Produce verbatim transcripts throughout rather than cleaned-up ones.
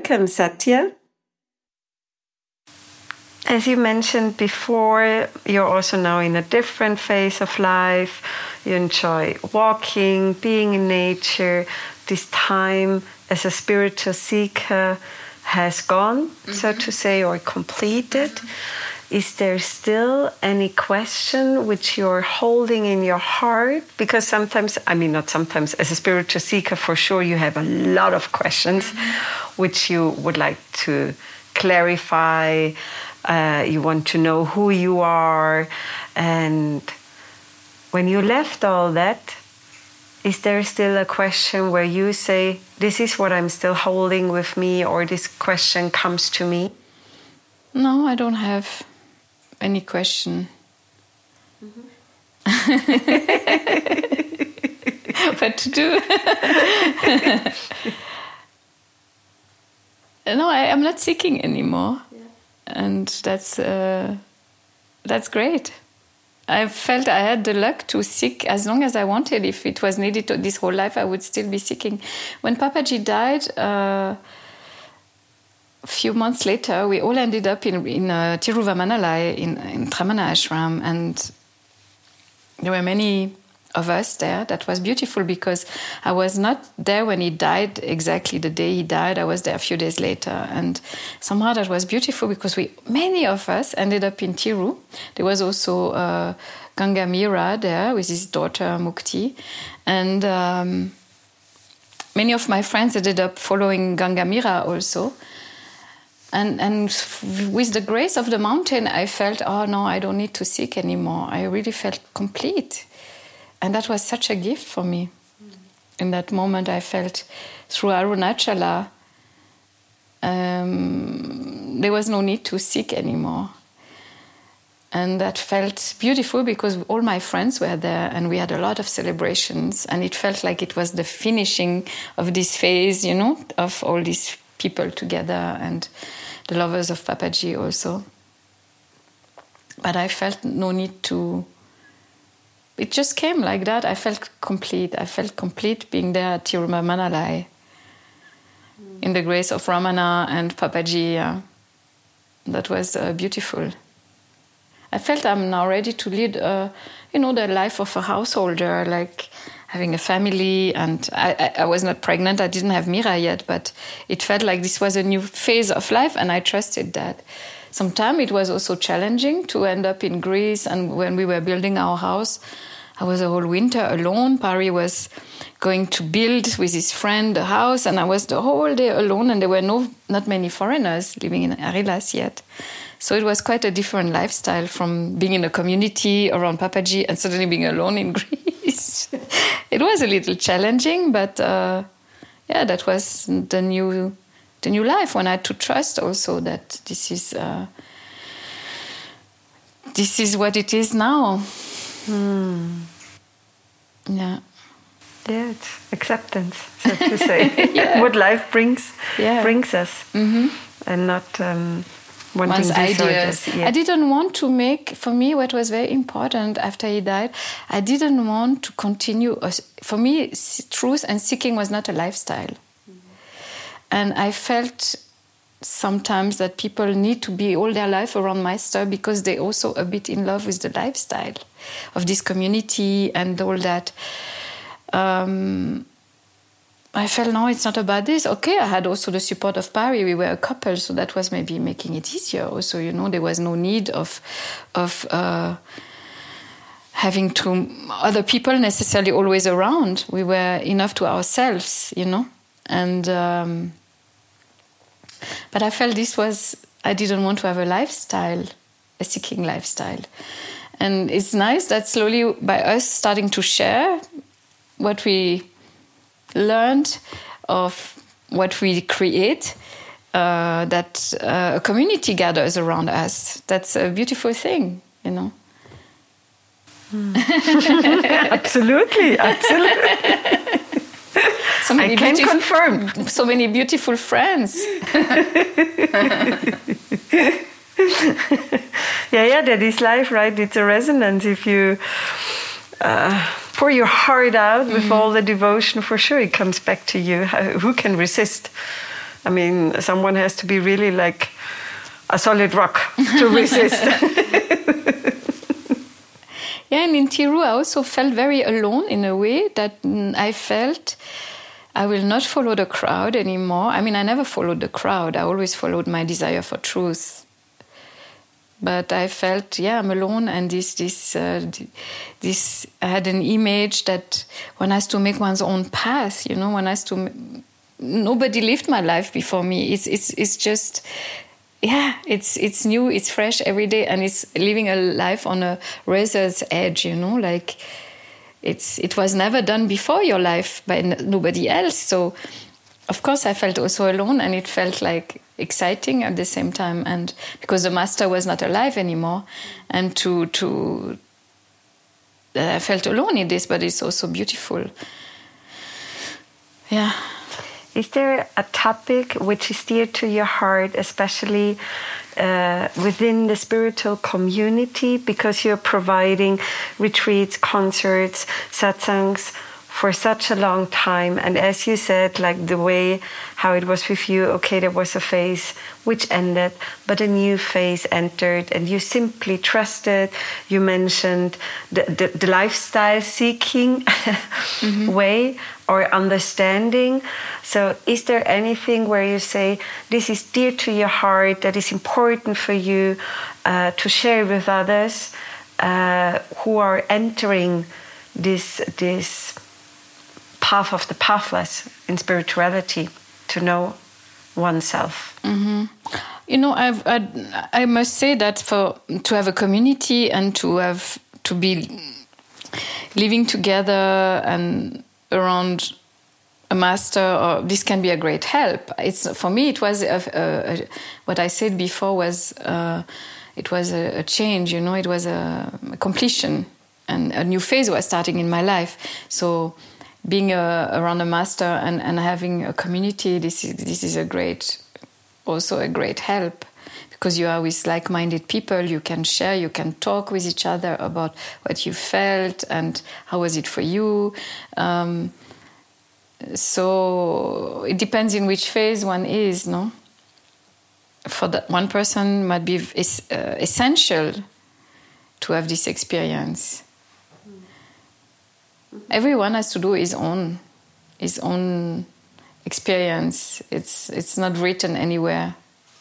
welcome, Satya. As you mentioned before, you're also now in a different phase of life. You enjoy walking, being in nature. This time as a spiritual seeker has gone, mm-hmm. so to say, or completed. Mm-hmm. Is there still any question which you're holding in your heart? Because sometimes, I mean, not sometimes, as a spiritual seeker, for sure, you have a lot of questions mm-hmm. which you would like to clarify. Uh, you want to know who you are. And when you left all that, is there still a question where you say, this is what I'm still holding with me, or this question comes to me? No, I don't have any question. Mm-hmm. What to do? No, I, I'm not seeking anymore. Yeah. And that's uh, that's great. I felt I had the luck to seek as long as I wanted. If it was needed to, this whole life, I would still be seeking. When Papaji died, uh, a few months later, we all ended up in, in uh, Tiruvannamalai, in, in Tramana Ashram. And there were many of us there. That was beautiful because I was not there when he died exactly the day he died. I was there a few days later. And somehow that was beautiful because we, many of us ended up in Tiru. There was also uh, Gangamira there with his daughter Mukti. And um, many of my friends ended up following Gangamira also. And, and with the grace of the mountain, I felt, oh no, I don't need to seek anymore. I really felt complete. And that was such a gift for me. Mm. In that moment, I felt through Arunachala, um, there was no need to seek anymore. And that felt beautiful because all my friends were there and we had a lot of celebrations. And it felt like it was the finishing of this phase, you know, of all these people together and the lovers of Papaji also. But I felt no need to... It just came like that. I felt complete. I felt complete being there at Tiruvannamalai mm. in the grace of Ramana and Papaji. Uh, that was uh, beautiful. I felt I'm now ready to lead, uh, you know, the life of a householder, like having a family. And I, I, I was not pregnant. I didn't have Mira yet, but it felt like this was a new phase of life, and I trusted that. Sometimes it was also challenging to end up in Greece, and when we were building our house, I was a whole winter alone. Pari was going to build with his friend a house, and I was the whole day alone, and there were no not many foreigners living in Arilas yet. So it was quite a different lifestyle from being in a community around Papaji and suddenly being alone in Greece. It was a little challenging, but uh, yeah, that was the new... the new life, when I had to trust also that this is uh, this is what it is now. Hmm. Yeah. Yeah, it's acceptance, so to say. Yeah. What life brings yeah. brings us, mm-hmm. and not um, wanting One's this ideas. Or yeah. I didn't want to make, for me, what was very important after he died, I didn't want to continue. For me, truth and seeking was not a lifestyle. And I felt sometimes that people need to be all their life around Meister because they're also a bit in love with the lifestyle of this community and all that. Um, I felt, no, it's not about this. Okay, I had also the support of Pari. We were a couple, so that was maybe making it easier also, you know. There was no need of... of uh, having to other people necessarily always around. We were enough to ourselves, you know. And um, but I felt this was, I didn't want to have a lifestyle, a seeking lifestyle. And it's nice that slowly by us starting to share what we learned of what we create, uh, that uh, a community gathers around us. That's a beautiful thing, you know. Mm. Absolutely, absolutely. So many I can confirm. So many beautiful friends. yeah, yeah, that is life, right? It's a resonance. If you uh, pour your heart out with mm-hmm. all the devotion, for sure it comes back to you. How, who can resist I mean, someone has to be really like a solid rock to resist. Yeah, and in Tiru, I also felt very alone in a way that mm, I felt I will not follow the crowd anymore. I mean, I never followed the crowd. I always followed my desire for truth. But I felt, yeah, I'm alone, and this, this, uh, this. I had an image that one has to make one's own path. You know, one has to. Nobody lived my life before me. It's, it's, it's just. Yeah, it's it's new, it's fresh every day, and it's living a life on a razor's edge, you know, like it's it was never done before your life by n- nobody else. So, of course, I felt also alone, and it felt like exciting at the same time, and because the master was not alive anymore, and to to uh, I felt alone in this, but it's also beautiful. Yeah. Is there a topic which is dear to your heart, especially uh, within the spiritual community, because you're providing retreats, concerts, satsangs for such a long time? And as you said, like the way how it was with you, okay, there was a phase which ended, but a new phase entered, and you simply trusted. You mentioned the, the, the lifestyle seeking mm-hmm. way or understanding. So is there anything where you say, this is dear to your heart, that is important for you uh, to share with others uh, who are entering this, this path of the pathless in spirituality, to know oneself? Mm-hmm. You know, I've, I, I must say that for to have a community and to have to be living together and around a master, or this can be a great help. It's for me. It was a, a, a, what I said before was uh, it was a, a change. You know, it was a, a completion, and a new phase was starting in my life. So, being a, around a master and, and having a community, this is this is a great, also a great help, because you are with like-minded people. You can share, you can talk with each other about what you felt and how was it for you. Um, so it depends in which phase one is, no? For that one person might be es- uh, essential to have this experience. Everyone has to do his own, his own experience. It's it's not written anywhere.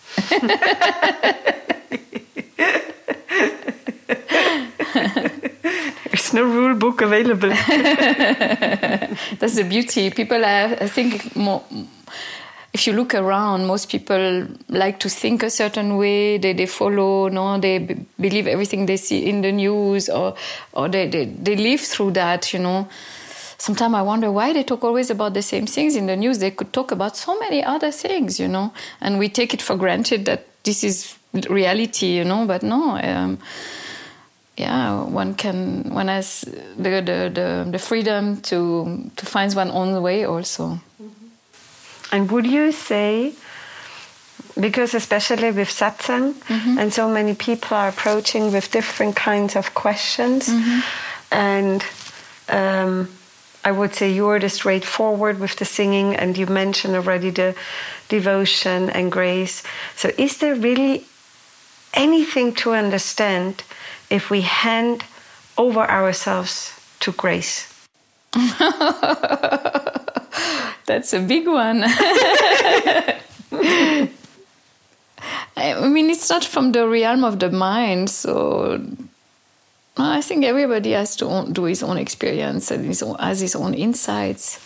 There's no rule book available. That's the beauty. People, are, I think, more. If you look around, most people like to think a certain way. They they follow, no, they b- believe everything they see in the news, or or they, they, they live through that, you know. Sometimes I wonder why they talk always about the same things in the news. They could talk about so many other things, you know, and we take it for granted that this is reality, you know. But no, um, yeah, one can, one has the the, the, the freedom to to find one's own way also. And would you say, because especially with satsang, mm-hmm. and so many people are approaching with different kinds of questions, mm-hmm. and um, I would say you're the straightforward with the singing, and you mentioned already the devotion and grace. So is there really anything to understand if we hand over ourselves to grace? That's a big one. I mean, it's not from the realm of the mind, so I think everybody has to do his own experience and his own, has his own insights.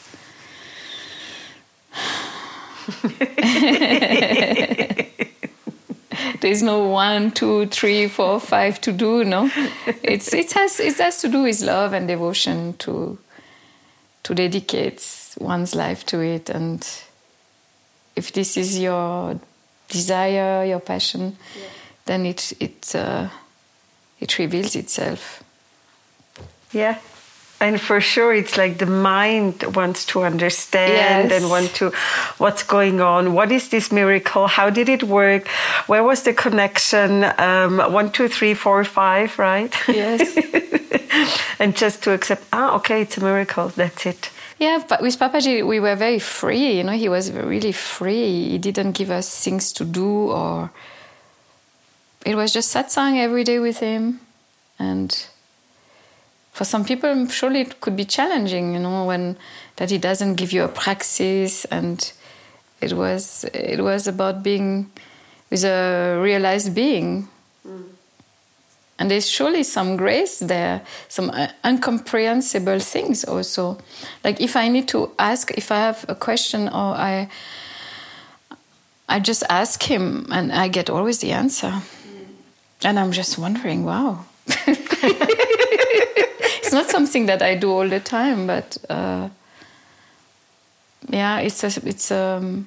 There's no one, two, three, four, five to do. No, it's it has it has to do with love and devotion to to dedicate one's life to it. And if this is your desire, your passion, yeah. then it it uh, it reveals itself. Yeah. And for sure, it's like the mind wants to understand, yes. and want to, what's going on? What is this miracle? How did it work? Where was the connection? Um, one, two, three, four, five, right? Yes. And just to accept, ah, okay, it's a miracle. That's it. Yeah, but with Papaji, we were very free. You know, he was really free. He didn't give us things to do, or it was just satsang every day with him. And for some people, surely it could be challenging, you know, when that he doesn't give you a praxis. And it was it was about being with a realized being. Mm. And there's surely some grace there, some incomprehensible things also. Like if I need to ask, if I have a question, or I, I just ask him, and I get always the answer. Mm. And I'm just wondering, wow. It's not something that I do all the time, but uh, yeah, it's a, it's um.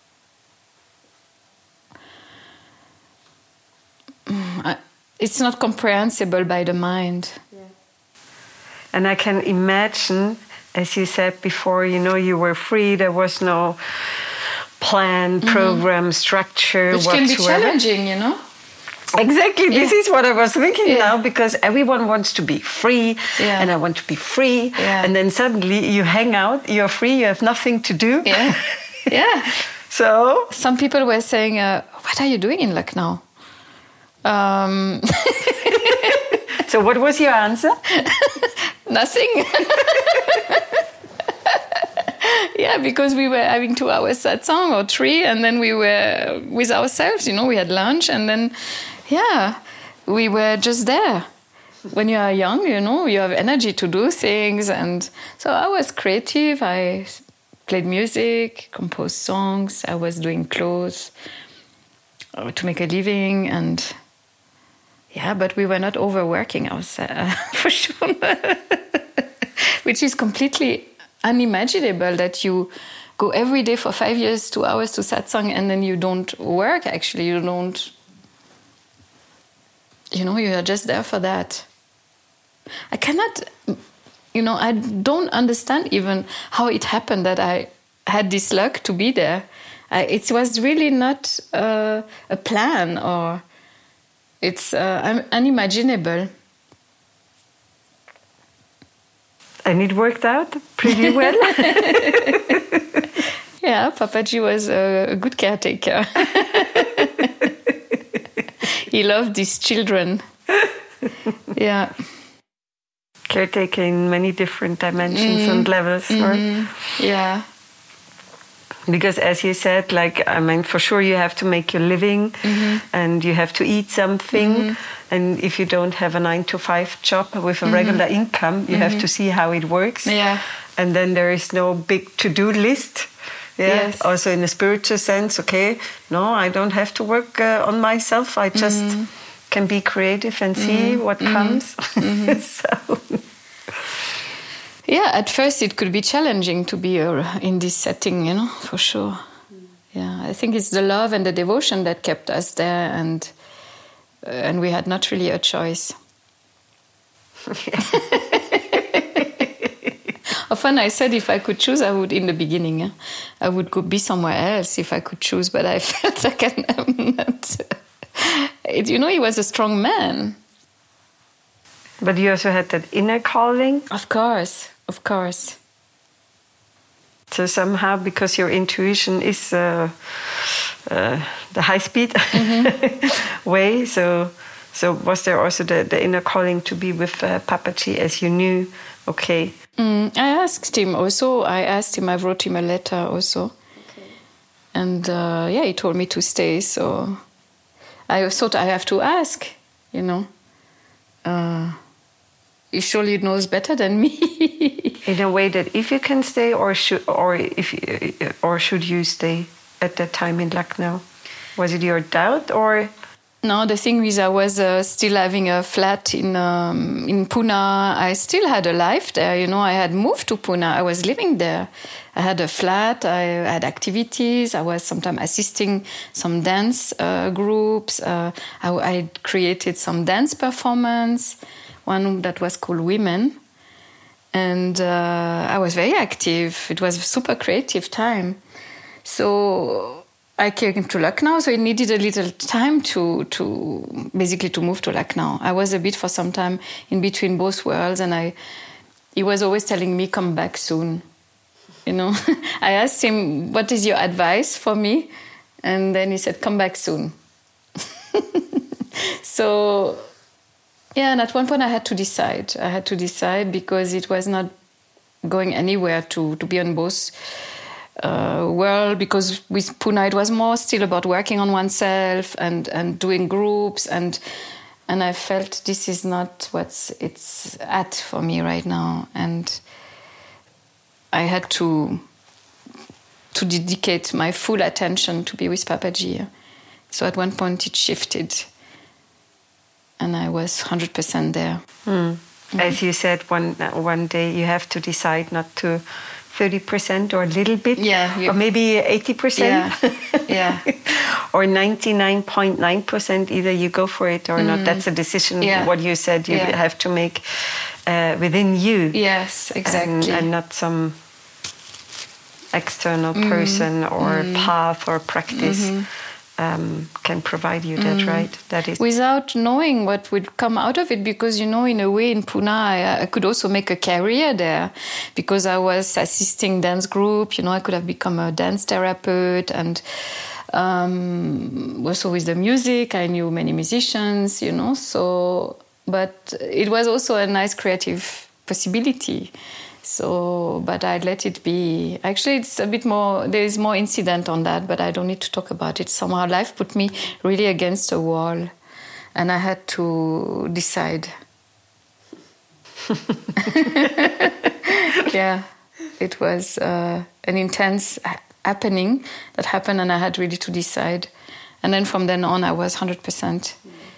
I, It's not comprehensible by the mind. Yeah. And I can imagine, as you said before, you know, you were free. There was no plan, program, mm-hmm. structure Which whatsoever. Which can be challenging, you know? Exactly. Yeah. This is what I was thinking yeah. now, because everyone wants to be free, yeah. and I want to be free. Yeah. And then suddenly you hang out, you're free, you have nothing to do. Yeah. Yeah. So? Some people were saying, uh, what are you doing in Lucknow? Um, so what was your answer? Nothing. Yeah, because we were having two hours satsang or three, and then we were with ourselves, you know, we had lunch, and then, yeah, we were just there. When you are young, you know, you have energy to do things. And so I was creative. I played music, composed songs. I was doing clothes to make a living, and... Yeah, but we were not overworking ourselves, for sure. Which is completely unimaginable, that you go every day for five years, two hours to satsang, and then you don't work, actually. You don't... You know, you are just there for that. I cannot... You know, I don't understand even how it happened that I had this luck to be there. I, it was really not uh, a plan, or... It's uh, unimaginable. And it worked out pretty well. Yeah, Papaji was a, a good caretaker. He loved his children. Yeah. Caretaker in many different dimensions mm. and levels. Mm-hmm. Or... Yeah. Because as you said, like, I mean, for sure you have to make your living, mm-hmm. and you have to eat something. Mm-hmm. And if you don't have a nine to five job with a mm-hmm. regular income, you mm-hmm. have to see how it works. Yeah. And then there is no big to-do list. Yeah. Yes. Also in a spiritual sense, okay, no, I don't have to work uh, on myself. I just mm-hmm. can be creative and see mm-hmm. what mm-hmm. comes. Mm-hmm. So... Yeah, at first it could be challenging to be uh, in this setting, you know, for sure. Mm. Yeah, I think it's the love and the devotion that kept us there, and uh, and we had not really a choice. Often I said if I could choose, I would, in the beginning, eh, I would go be somewhere else if I could choose, but I felt like I'm not. It, you know, he was a strong man. But you also had that inner calling? Of course, of course. So somehow, because your intuition is uh, uh, the high-speed mm-hmm. way, so so was there also the, the inner calling to be with uh, Papaji, as you knew, okay? Mm, I asked him also, I asked him, I wrote him a letter also. Okay. And uh, yeah, he told me to stay, so I thought I have to ask, you know. Uh, he surely knows better than me. In a way that if you can stay, or should, or if you, or should you stay at that time in Lucknow? Was it your doubt, or? No, the thing is, I was uh, still having a flat in um, in Pune. I still had a life there. You know, I had moved to Pune. I was living there. I had a flat. I had activities. I was sometimes assisting some dance uh, groups. Uh, I, I created some dance performance, one that was called Women. And uh, I was very active. It was a super creative time. So I came to Lucknow, so it needed a little time to, to basically to move to Lucknow. I was a bit for some time in between both worlds, and I, he was always telling me, come back soon. You know, I asked him, what is your advice for me? And then he said, come back soon. So, yeah, and at one point I had to decide. I had to decide because it was not going anywhere to, to be on both uh, world, because with Puna it was more still about working on oneself and, and doing groups, and and I felt this is not what it's at for me right now. And I had to to dedicate my full attention to be with Papaji. So at one point it shifted. And I was one hundred percent there. Mm. Mm. As you said, one one day you have to decide not to thirty percent or a little bit, yeah, you, or maybe eighty percent, yeah, yeah. or ninety-nine point nine percent. Either you go for it or mm. not. That's a decision, yeah. what you said, you yeah. have to make uh, within you. Yes, exactly. And, and not some external mm. person or mm. path or practice. Mm-hmm. Um, can provide you that, mm. right? That is without knowing what would come out of it, because, you know, in a way in Pune, I, I could also make a career there because I was assisting dance group. You know, I could have become a dance therapist, and um, also with the music, I knew many musicians. You know, so but it was also a nice creative possibility. So, but I let it be. Actually, it's a bit more, there is more incident on that, but I don't need to talk about it. Somehow life put me really against a wall, and I had to decide. Yeah, it was uh, an intense happening that happened, and I had really to decide. And then from then on, I was one hundred percent.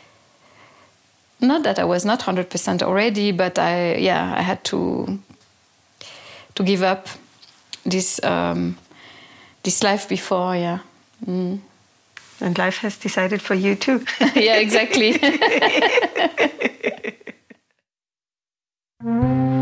Not that I was not one hundred percent already, but I, yeah, I had to... to give up this um, this life before, yeah. Mm. And life has decided for you too. Yeah, exactly.